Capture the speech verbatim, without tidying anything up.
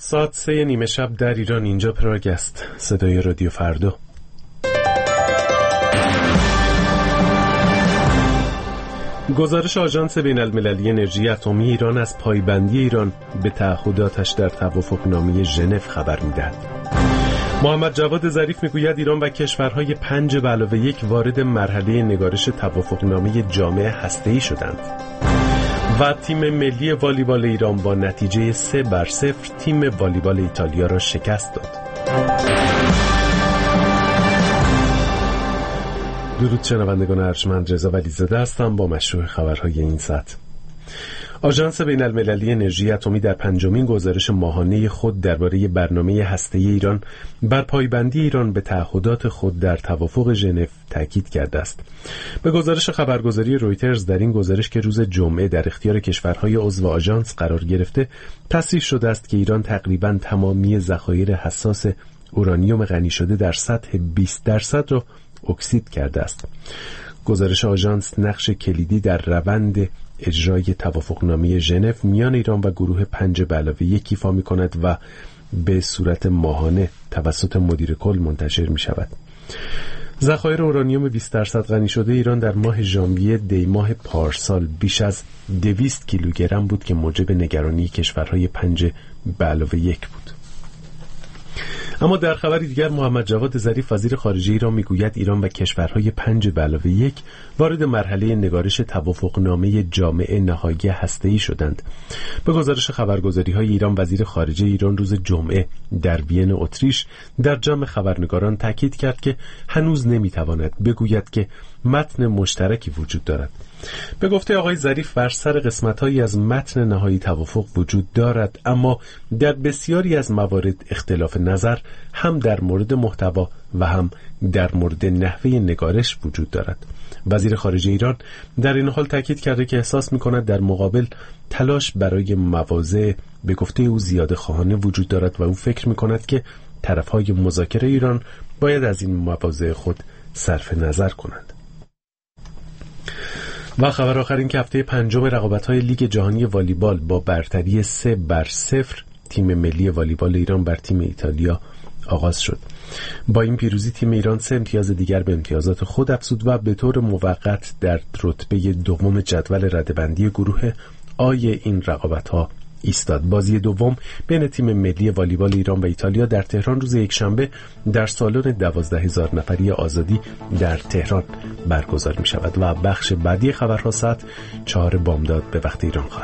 ساعت سه نیمه شب در ایران. اینجا پراگ است، صدای رادیو فردا. گزارش آژانس بین‌المللی انرژی اتمی ایران از پایبندی ایران به تعهداتش در توافقنامه ژنو خبر می‌دهد. محمد جواد ظریف میگوید ایران و کشورهای پنج به علاوه یک وارد مرحله نگارش توافقنامه جامع هسته‌ای شدند. و تیم ملی والیبال ایران با نتیجه سه بر صفر تیم والیبال ایتالیا را شکست داد. درود شنوندگان ارجمند، رضا ولیزاده هستم با مشروع خبرهای این ساعت. آژانس بین‌المللی انرژی اتمی در پنجمین گزارش ماهانه خود درباره برنامه هسته‌ای ایران بر پایبندی ایران به تعهدات خود در توافق ژنو تاکید کرده است. به گزارش خبرگزاری رویترز، در این گزارش که روز جمعه در اختیار کشورهای عضو آژانس قرار گرفته، تصریح شده است که ایران تقریباً تمامی ذخایر حساس اورانیوم غنی شده در سطح بیست درصد را اکسید کرده است. گزارش آژانس نقش کلیدی در روند اجرای توافقنامه ژنو میان ایران و گروه پنج به علاوه یک ایفا می کند و به صورت ماهانه توسط مدیر کل منتشر می شود. ذخایر اورانیوم بیست درصد غنی شده ایران در ماه ژانویه دی ماه پارسال بیش از دویست کیلوگرم بود که موجب نگرانی کشورهای پنج به علاوه یک بود. اما در خبری دیگر، محمد جواد ظریف وزیر خارجه ایران میگوید ایران و کشورهای پنج به علاوه یک وارد مرحله نگارش توافقنامه جامع نهایی هسته‌ای شدند. به گزارش خبرگزاری‌های ایران، وزیر خارجه ایران روز جمعه در وین اتریش در جمع خبرنگاران تاکید کرد که هنوز نمیتواند بگوید که متن مشترکی وجود دارد. به گفته آقای ظریف، بر سر قسمت‌هایی از متن نهایی توافق وجود دارد، اما در بسیاری از موارد اختلاف نظر هم در مورد محتوا و هم در مورد نحوه نگارش وجود دارد. وزیر خارجه ایران در این حال تاکید کرده که احساس می‌کند در مقابل تلاش برای مواضع به گفته او زیاده خواهانه وجود دارد و او فکر می‌کند که طرف‌های مذاکره ایران باید از این مواضع خود صرف نظر کنند. و خبر آخر این که هفته پنجم رقابت‌های لیگ جهانی والیبال با برتری سه بر صفر تیم ملی والیبال ایران بر تیم ایتالیا آغاز شد. با این پیروزی تیم ایران سه امتیاز دیگر به امتیازات خود افزود و به طور موقت در رتبه دوم جدول رده‌بندی گروه آی این رقابت‌ها ایستاد. بازی دوم بین تیم ملی والیبال ایران و ایتالیا در تهران روز یکشنبه در سالن دوازده هزار نفری آزادی در تهران برگزار می شود و بخش بعدی خبرها ساعت چهار بامداد به وقت ایران خواهد